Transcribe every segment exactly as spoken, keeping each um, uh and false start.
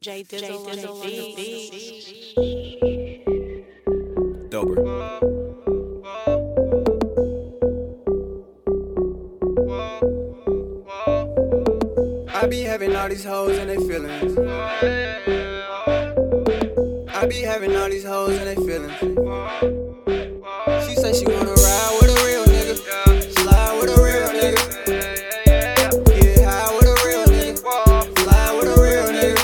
J Dizzle on the beat. Dober. I be having all these hoes and they feelings. I be having all these hoes and they feelings. She say she wanna ride with a real nigga, slide with a real nigga, get high with a real nigga, fly with a real nigga.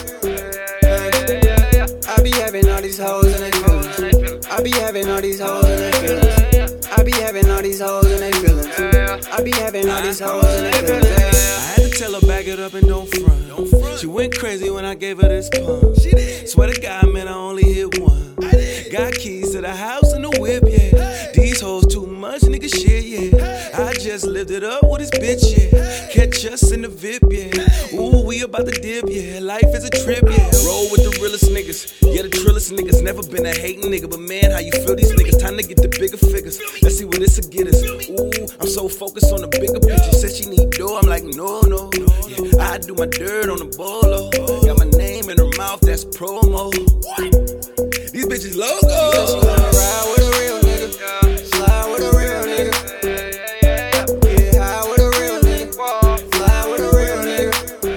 I be having all these hoes and they feelings. I be having all these hoes and they feelings. I be having all these hoes and they feelings. I be having all these hoes and they feelings. I had to tell her back it up and don't front. She went crazy when I gave her this pump. Swear to God, man, I only hit one. Got keys to the house and the whip, yeah. These hoes too much, nigga, shit, yeah. I just lifted up with this bitch, yeah. Catch us in the V I P, yeah. Ooh, we about to dip, yeah. Life is a trip, yeah. Roll with the realest niggas, yeah, the trillest niggas. Never been a hating nigga, but man, how you feel these niggas? Time to get the bigger figures. Let's see what this'll get us. Ooh, I'm so focused on the bigger picture. Said she need dough, I'm like, no, no. Yeah, I do my dirt on the bolo. Got my name in her mouth, that's promo. These bitches logo. She said she wanna ride with a real nigga, slide with a real nigga, get high with a real nigga, fly with a real nigga.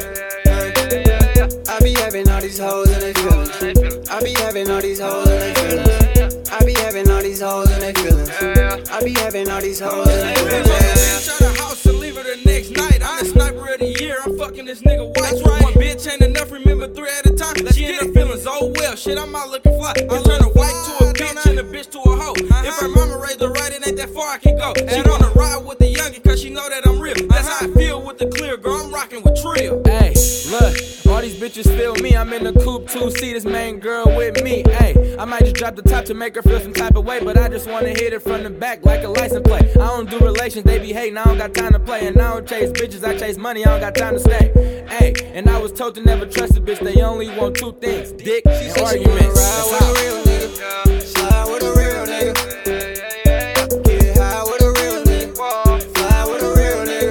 I be having all these hoes and they feelings. I be having all these hoes and they feelings. I be having all these hoes and they feelings. I be having all these hoes and they feelings. Bitch out the house and leave her the next night. I'm the sniper of the year. I'm fucking this nigga white. That's right. One bitch ain't enough. Remember three at a time. Let's she in her feelings. Oh well, shit. I'm out looking fly. I turn a white to a bitch and a bitch to a hoe. If her mama raised her right, it ain't that far I can go. She wanna ride with the youngin' cause she know that I'm real. That's how I feel with the clear girl. I'm rocking with Trill. Hey, look. All these bitches feel me, I'm in the coupe two seaters, main girl with me. Hey, I might just drop the top to make her feel some type of way, but I just wanna hit it from the back like a license plate. I don't do relations, they be hating, I don't got time to play. And I don't chase bitches, I chase money, I don't got time to stay. Hey, and I was told to never trust a bitch, they only want two things, dick and arguments. That's how. Slide with a real nigga, get high with a real nigga, fly with a real nigga.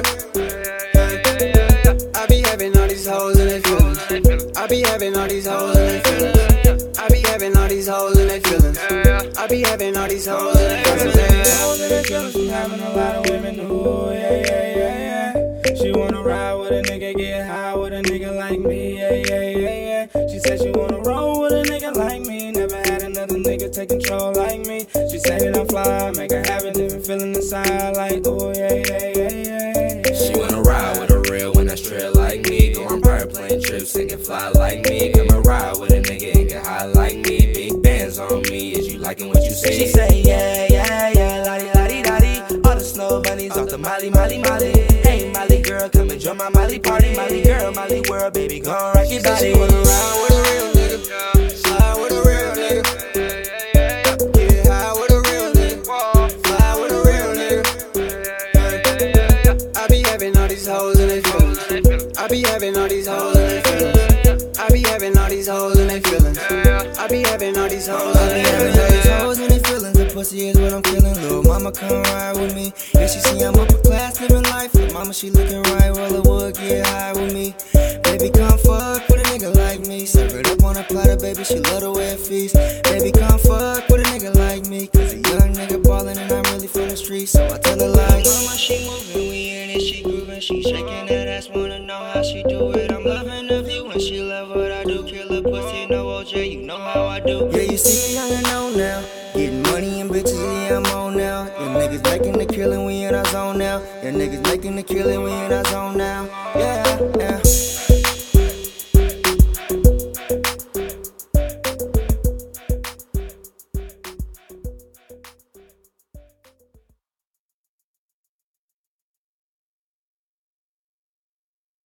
I be having all these hoes and they feelings. I be having all these hoes and they feelings. I be having all these hoes and they feelings. I be having all these hoes and they feelings. Hoes and they feelings from having a lot of women. Ooh, yeah, yeah, yeah, yeah. She wanna ride with a nigga, get high with a nigga like me. Yeah, yeah, yeah, yeah. She said she wanna roll with a nigga like me. Never had another nigga take control like me. She say that I'm fly, make her have a different feeling inside. Like, ooh, yeah, yeah, yeah, yeah. She wanna ride with a real one that's trill like me. Go on private plane trips and get fly like me. Come and ride with a nigga and get high like me. Big bands on me, is you liking what you see? She say yeah, yeah, yeah, lottie, lottie, lottie. All the snow bunnies off the Molly, Molly, Molly. Hey, Molly girl, come and join my Molly party. Molly girl, Molly world, baby, gon' rock your body. She wanna ride with a real nigga, slide with a real nigga, get high with a real nigga, fly with a real nigga. I be having all these hoes and they feelings. I be having all these hoes and they feelings. I be having all these hoes and they feelings. I be having all these hoes and they feelings. Hoes and they feelings, the pussy is what I'm killing. Little mama come ride with me. Yeah, she see I'm upper class, living life. Little mama, she looking right, roll a wood, get high with me. Baby, come fuck with a nigga like me. Serve it up on a platter, baby, she love the way it feast. Baby, come fuck with a nigga like me. Cause a young nigga ballin' and I'm really from the streets. So I tell her like, mama, she moving, we in it, she grooving. She shaking that ass, wanna know how she do it. I'm loving the view when she love what I do. Kill a pussy, no O J, you know how I do. Yeah, you see me young and old now. Getting money and bitches, yeah, I'm on now. Your niggas making the killing, we in our zone now. Your niggas making the killing, we in our zone now. Yeah, yeah.